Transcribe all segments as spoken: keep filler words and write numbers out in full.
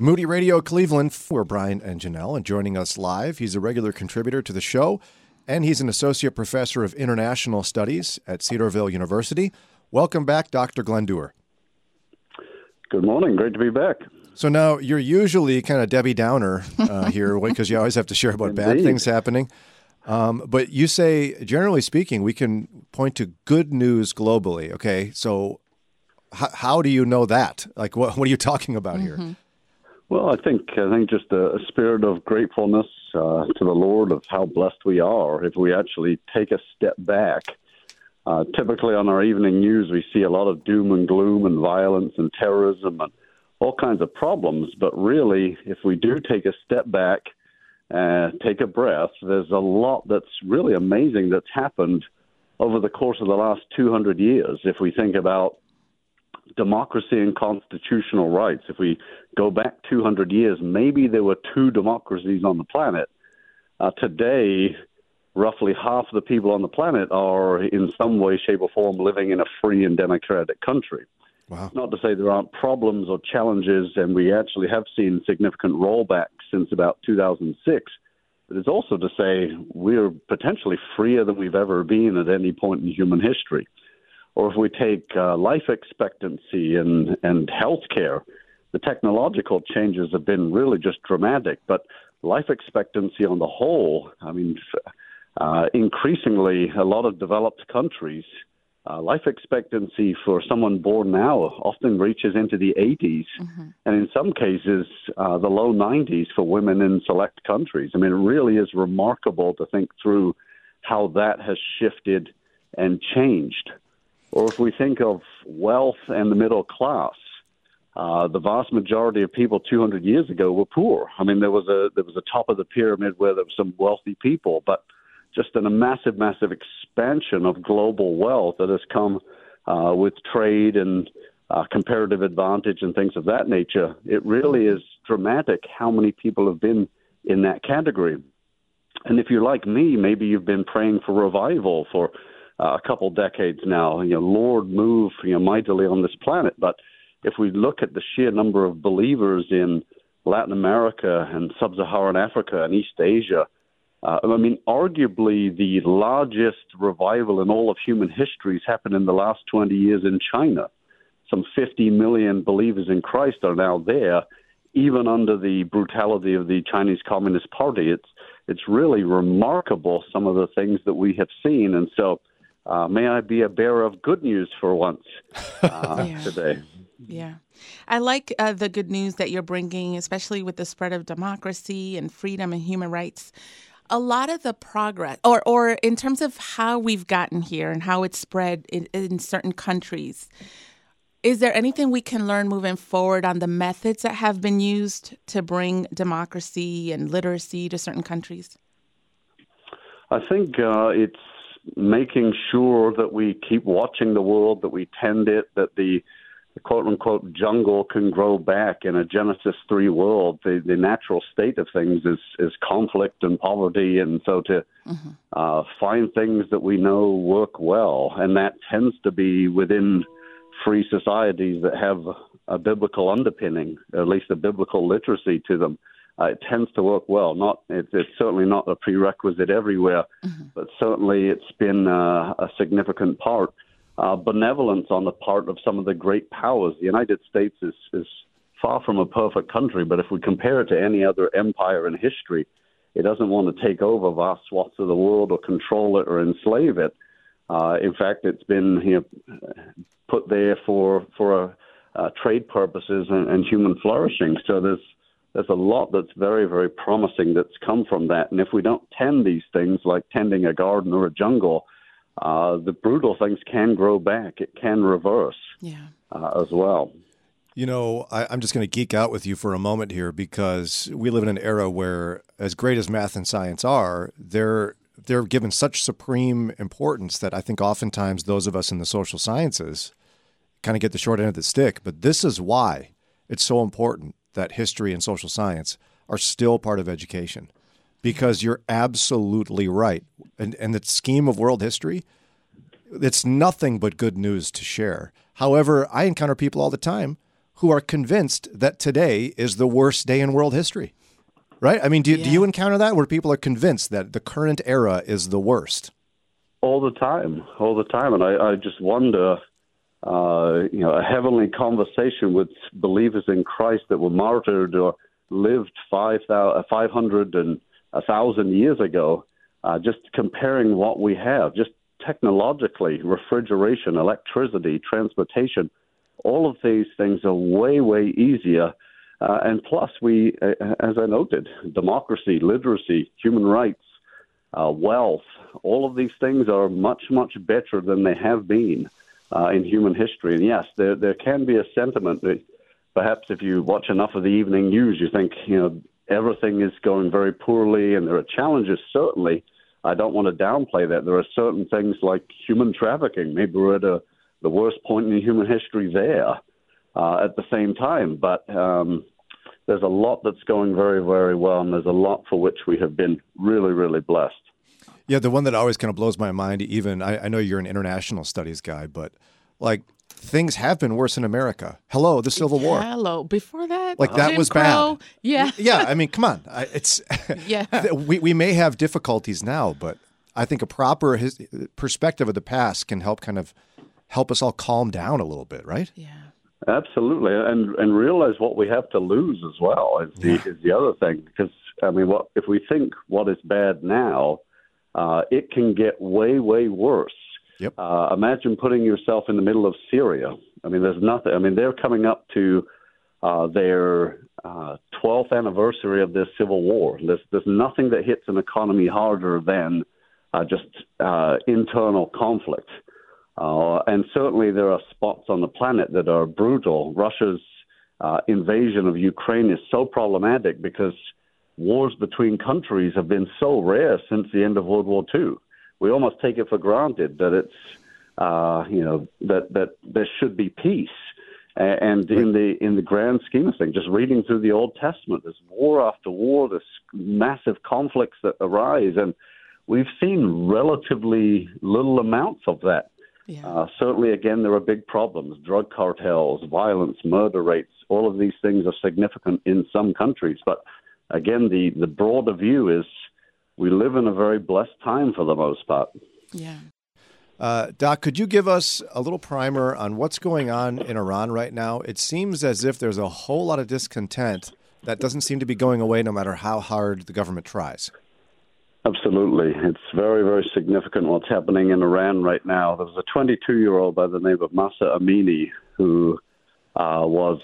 Moody Radio Cleveland. We're Brian and Janelle, and joining us live, he's a regular contributor to the show, and he's an associate professor of international studies at Cedarville University. Welcome back, Doctor Glenn Dewar. Good morning. Great to be back. So now you're usually kind of Debbie Downer uh, here because you always have to share about Indeed. bad things happening. Um, but you say, generally speaking, we can point to good news globally. Okay, so h- how do you know that? Like, what, what are you talking about Mm-hmm. here? Well, I think I think just a, a spirit of gratefulness uh, to the Lord of how blessed we are. If we actually take a step back, uh, typically on our evening news, we see a lot of doom and gloom and violence and terrorism and all kinds of problems. But really, if we do take a step back, uh, take a breath, there's a lot that's really amazing that's happened over the course of the last two hundred years. If we think about democracy and constitutional rights, if we go back two hundred years, maybe there were two democracies on the planet. Uh, today, roughly half the people on the planet are in some way, shape, or form living in a free and democratic country. Wow. Not to say there aren't problems or challenges, and we actually have seen significant rollback since about two thousand six. But it's also to say we're potentially freer than we've ever been at any point in human history. Or if we take uh, life expectancy and, and healthcare, the technological changes have been really just dramatic. But life expectancy on the whole, I mean, uh, increasingly, a lot of developed countries, uh, life expectancy for someone born now often reaches into the eighties, mm-hmm. and in some cases, uh, the low nineties for women in select countries. I mean, it really is remarkable to think through how that has shifted and changed. Or if we think of wealth and the middle class, uh, the vast majority of people two hundred years ago were poor. I mean, there was a there was a top of the pyramid where there were some wealthy people, but just in a massive, massive expansion of global wealth that has come uh, with trade and uh, comparative advantage and things of that nature. It really is dramatic how many people have been in that category. And if you're like me, maybe you've been praying for revival for Uh, a couple decades now. You know, Lord, move you know mightily on this planet. But if we look at the sheer number of believers in Latin America and Sub-Saharan Africa and East Asia, uh, I mean, arguably the largest revival in all of human history has happened in the last twenty years in China. Some fifty million believers in Christ are now there, even under the brutality of the Chinese Communist Party. It's it's really remarkable, some of the things that we have seen. And so Uh, may I be a bearer of good news for once uh, yeah. today. Yeah. I like uh, the good news that you're bringing, especially with the spread of democracy and freedom and human rights. A lot of the progress, or, or in terms of how we've gotten here and how it's spread in, in certain countries, is there anything we can learn moving forward on the methods that have been used to bring democracy and literacy to certain countries? I think uh, it's making sure that we keep watching the world, that we tend it, that the, the quote-unquote jungle can grow back in a Genesis three world. The, the natural state of things is, is conflict and poverty, and so to mm-hmm. uh, find things that we know work well, and that tends to be within free societies that have a biblical underpinning, at least a biblical literacy to them. Uh, it tends to work well. Not it's, it's certainly not a prerequisite everywhere, mm-hmm. but certainly it's been uh, a significant part. Uh, benevolence on the part of some of the great powers. The United States is, is far from a perfect country, but if we compare it to any other empire in history, it doesn't want to take over vast swaths of the world or control it or enslave it. Uh, in fact, it's been you know, put there for for uh, uh, trade purposes and, and human flourishing. So there's There's a lot that's very, very promising that's come from that. And if we don't tend these things, like tending a garden or a jungle, uh, the brutal things can grow back. It can reverse yeah. uh, as well. You know, I, I'm just going to geek out with you for a moment here because we live in an era where, as great as math and science are, they're they're given such supreme importance that I think oftentimes those of us in the social sciences kind of get the short end of the stick. But this is why it's so important that history and social science are still part of education, because you're absolutely right. And, and the scheme of world history, it's nothing but good news to share. However, I encounter people all the time who are convinced that today is the worst day in world history, right? I mean, do, Yeah. do you encounter that where people are convinced that the current era is the worst? All the time, all the time. And I, I just wonder, uh, you know, a heavenly conversation with believers in Christ that were martyred or lived five hundred and one thousand years ago, uh, just comparing what we have, just technologically, refrigeration, electricity, transportation, all of these things are way, way easier. Uh, and plus, we, uh, as I noted, democracy, literacy, human rights, uh, wealth, all of these things are much, much better than they have been uh, in human history. And yes, there there can be a sentiment that perhaps if you watch enough of the evening news, you think, you know, everything is going very poorly, and there are challenges, certainly. I don't want to downplay that. There are certain things like human trafficking. Maybe we're at a, the worst point in human history there uh, at the same time. But um, there's a lot that's going very, very well, and there's a lot for which we have been really, really blessed. Yeah, the one that always kind of blows my mind, even, I, I know you're an international studies guy, but like things have been worse in America. Hello, the Civil War. Hello. Before that, Like that Jim was Crow. bad. Yeah. Yeah, I mean, come on. I, it's Yeah. we we may have difficulties now, but I think a proper his, perspective of the past can help kind of help us all calm down a little bit, right? Yeah. Absolutely, and and realize what we have to lose as well is the Yeah. is the other thing. Because I mean, what if we think what is bad now, uh, it can get way way worse. Yep. Uh, imagine putting yourself in the middle of Syria. I mean, there's nothing. I mean, they're coming up to uh, their uh, twelfth anniversary of this civil war. There's there's nothing that hits an economy harder than uh, just uh, internal conflict. Uh, and certainly there are spots on the planet that are brutal. Russia's uh, invasion of Ukraine is so problematic because wars between countries have been so rare since the end of World War Two. We almost take it for granted that it's, uh, you know, that, that there should be peace. And in the in the grand scheme of things, just reading through the Old Testament, there's war after war, there's massive conflicts that arise, and we've seen relatively little amounts of that. Yeah. Uh, certainly, again, there are big problems, drug cartels, violence, murder rates, all of these things are significant in some countries. But again, the, the broader view is we live in a very blessed time for the most part. Yeah. Uh, Doc, could you give us a little primer on what's going on in Iran right now? It seems as if there's a whole lot of discontent that doesn't seem to be going away no matter how hard the government tries. Absolutely. It's very, very significant what's happening in Iran right now. There was a twenty-two-year-old by the name of Mahsa Amini who uh, was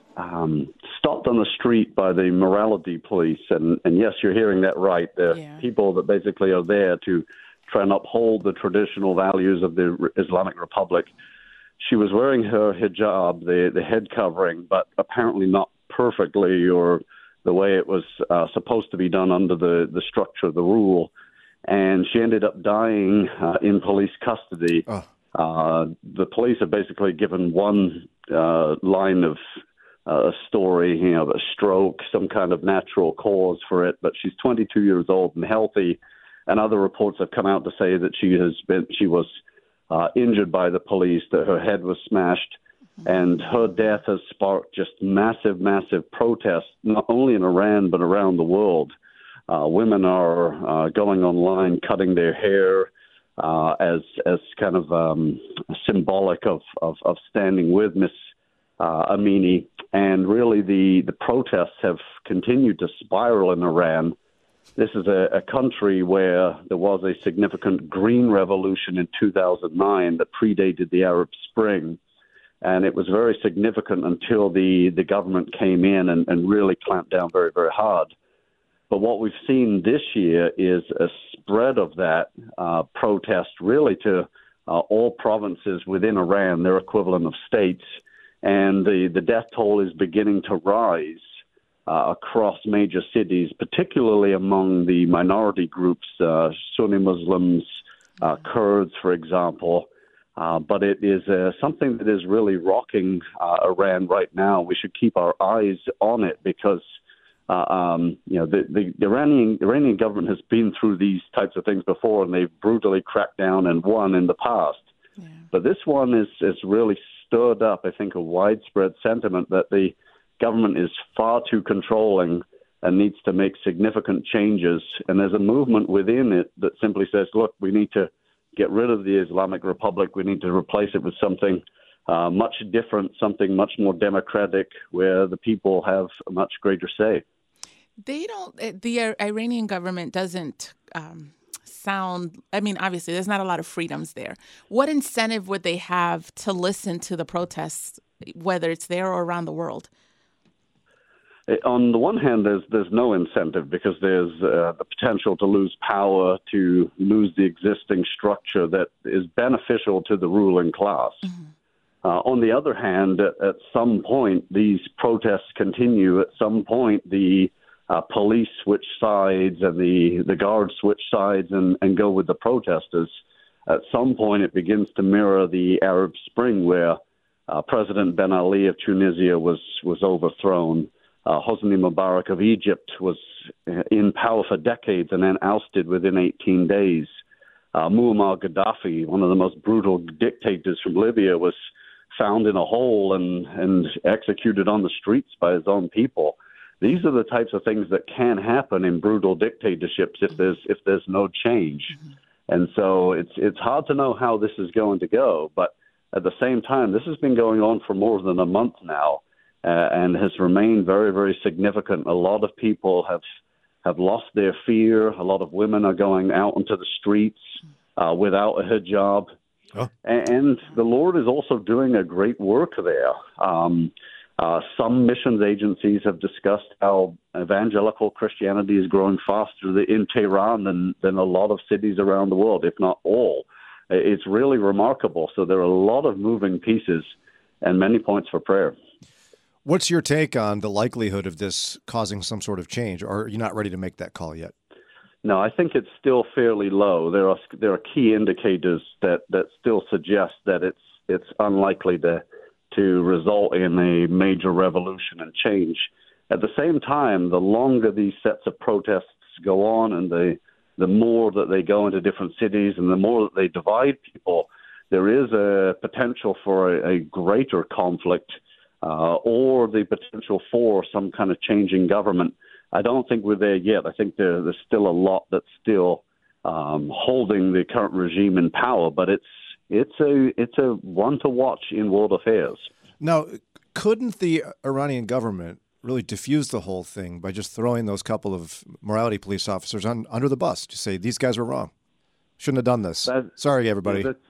um, stopped on the street by the morality police. And, and yes, you're hearing that right. They're Yeah. people that basically are there to try and uphold the traditional values of the Islamic Republic. She was wearing her hijab, the, the head covering, but apparently not perfectly or the way it was uh, supposed to be done under the, the structure of the rule. And she ended up dying uh, in police custody. Oh. Uh, the police have basically given one uh, line of uh, story, you know, a stroke, some kind of natural cause for it. But she's twenty-two years old and healthy. And other reports have come out to say that she has been, she was uh, injured by the police, that her head was smashed. And her death has sparked just massive, massive protests, not only in Iran, but around the world. Uh, women are uh, going online, cutting their hair uh, as as kind of um, symbolic of, of, of standing with Miss uh, Amini. And really the, the protests have continued to spiral in Iran. This is a, a country where there was a significant green revolution in two thousand nine that predated the Arab Spring. And it was very significant until the, the government came in and, and really clamped down very, very hard. But what we've seen this year is a spread of that uh, protest really to uh, all provinces within Iran, their equivalent of states. And the, the death toll is beginning to rise uh, across major cities, particularly among the minority groups, uh, Sunni Muslims, uh, Kurds, for example. Uh, but it is uh, something that is really rocking uh, Iran right now. We should keep our eyes on it because, uh, um, you know, the, the, the Iranian Iranian government has been through these types of things before, and they've brutally cracked down and won in the past. Yeah. But this one is is really stirred up, I think, a widespread sentiment that the government is far too controlling and needs to make significant changes. And there's a movement within it that simply says, look, we need to get rid of the Islamic Republic. We need to replace it with something uh, much different, something much more democratic, where the people have a much greater say. They don't, the Iranian government doesn't um, sound, I mean, obviously, there's not a lot of freedoms there. What incentive would they have to listen to the protests, whether it's there or around the world? On the one hand, there's there's no incentive because there's uh, the potential to lose power, to lose the existing structure that is beneficial to the ruling class. Mm-hmm. Uh, on the other hand, at, at some point, these protests continue. At some point, the uh, police switch sides and the, the guards switch sides and, and go with the protesters. At some point, it begins to mirror the Arab Spring, where uh, President Ben Ali of Tunisia was, was overthrown. Uh, Hosni Mubarak of Egypt was in power for decades and then ousted within eighteen days. Uh, Muammar Gaddafi, one of the most brutal dictators from Libya, was found in a hole and, and executed on the streets by his own people. These are the types of things that can happen in brutal dictatorships if there's if there's no change. Mm-hmm. And so it's it's hard to know how this is going to go. But at the same time, this has been going on for more than a month now. Uh, and has remained very, very significant. A lot of people have have lost their fear. A lot of women are going out into the streets uh, without a hijab. Oh. And, and the Lord is also doing a great work there. Um, uh, some missions agencies have discussed how evangelical Christianity is growing faster in Tehran than, than a lot of cities around the world, if not all. It's really remarkable. So there are a lot of moving pieces and many points for prayer. What's your take on the likelihood of this causing some sort of change, or are you not ready to make that call yet? No, I think it's still fairly low. There are there are key indicators that, that still suggest that it's it's unlikely to to result in a major revolution and change. At the same time, the longer these sets of protests go on, and the the more that they go into different cities, and the more that they divide people, there is a potential for a, a greater conflict. Uh, or the potential for some kind of changing government. I don't think we're there yet. I think there, there's still a lot that's still um, holding the current regime in power, but it's it's a it's a one to watch in world affairs. Now, couldn't the Iranian government really diffuse the whole thing by just throwing those couple of morality police officers on, under the bus? Just say, these guys were wrong. Shouldn't have done this. That, Sorry, everybody. That,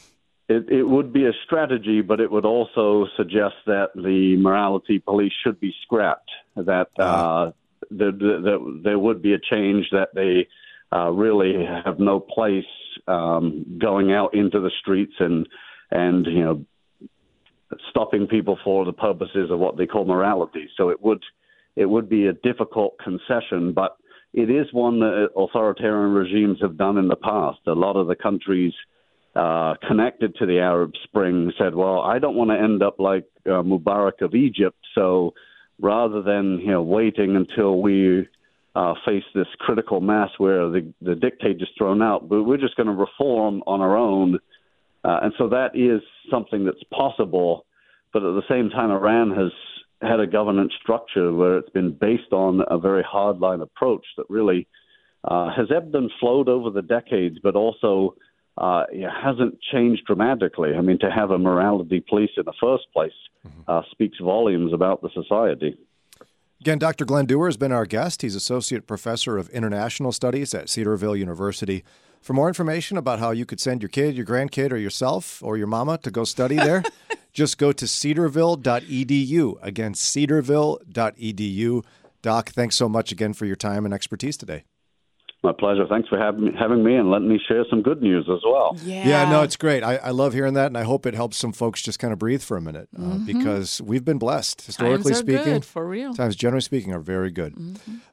It, it would be a strategy, but it would also suggest that the morality police should be scrapped, that uh, there, there, there would be a change, that they uh, really have no place um, going out into the streets and, and you know, stopping people for the purposes of what they call morality. So it would it would be a difficult concession, but it is one that authoritarian regimes have done in the past. A lot of the countries Uh, connected to the Arab Spring said, well, I don't want to end up like uh, Mubarak of Egypt, so rather than you know waiting until we uh, face this critical mass where the, the dictator's thrown out, but we're just going to reform on our own. Uh, and so that is something that's possible, but at the same time, Iran has had a governance structure where it's been based on a very hardline approach that really uh, has ebbed and flowed over the decades, but also Uh, it hasn't changed dramatically. I mean, to have a morality police in the first place uh, speaks volumes about the society. Again, Doctor Glenn Dewar has been our guest. He's Associate Professor of International Studies at Cedarville University. For more information about how you could send your kid, your grandkid, or yourself, or your mama to go study there, just go to cedarville dot e d u. Again, cedarville dot e d u. Doc, thanks so much again for your time and expertise today. My pleasure. Thanks for having, having me and letting me share some good news as well. Yeah, yeah no, it's great. I, I love hearing that, and I hope it helps some folks just kind of breathe for a minute uh, mm-hmm. because we've been blessed, historically Times are speaking. Good, for real. Times, generally speaking, are very good. Mm-hmm.